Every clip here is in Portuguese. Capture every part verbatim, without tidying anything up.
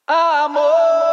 Amor,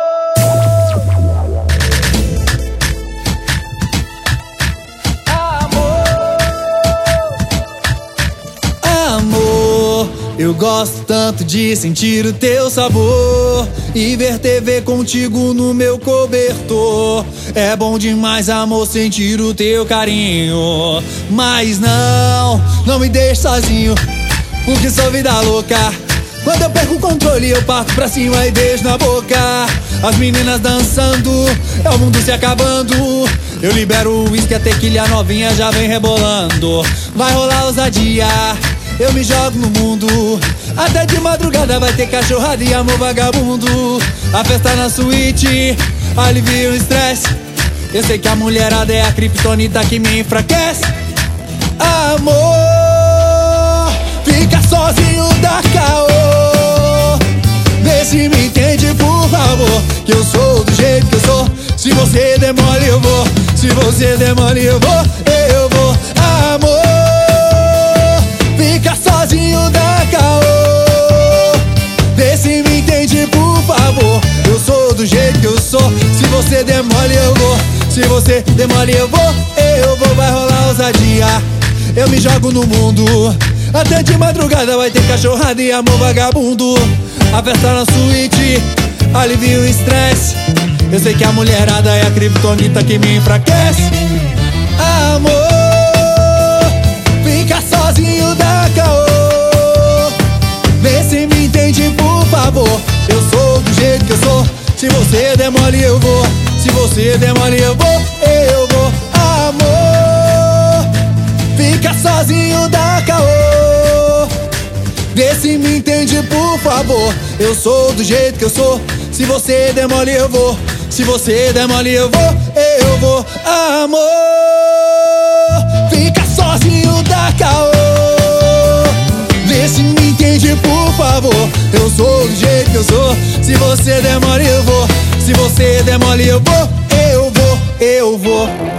amor, eu gosto tanto de sentir o teu sabor e ver T V contigo no meu cobertor. É bom demais, amor, sentir o teu carinho. Mas não, não me deixe sozinho, porque sou vida louca. Quando eu perco o controle, eu parto pra cima e beijo na boca. As meninas dançando, é o mundo se acabando. Eu libero o uísque, a tequila novinha já vem rebolando. Vai rolar ousadia, eu me jogo no mundo. Até de madrugada vai ter cachorrada e amor vagabundo. A festa na suíte, alivia o estresse. Eu sei que a mulherada é a criptonita que me enfraquece. Amor, fica sozinho da caô. Vê se me entende, por favor, que eu sou do jeito que eu sou. Se você demole eu vou, se você demole eu vou, eu vou. Amor, fica sozinho da caô. Vê se me entende, por favor, eu sou do jeito que eu sou. Se você demole eu vou, se você demole eu vou, eu vou. Vai rolar ousadia, eu me jogo no mundo. Até de madrugada vai ter cachorrada e amor vagabundo. A festa na suíte, alivia o estresse. Eu sei que a mulherada é a criptonita que me enfraquece. Amor, fica sozinho da caô. Vê se me entende, por favor, eu sou do jeito que eu sou. Se você demole eu vou, se você demole eu vou, eu vou. Amor, fica sozinho da caô. Vê se me entende, por favor, eu sou do jeito que eu sou. Se você demole eu vou, se você demole eu vou, eu vou. Amor, fica sozinho da caô. Vê se me entende, por favor, eu sou do jeito que eu sou. Se você demole eu vou, se você demole eu vou, eu vou, eu vou.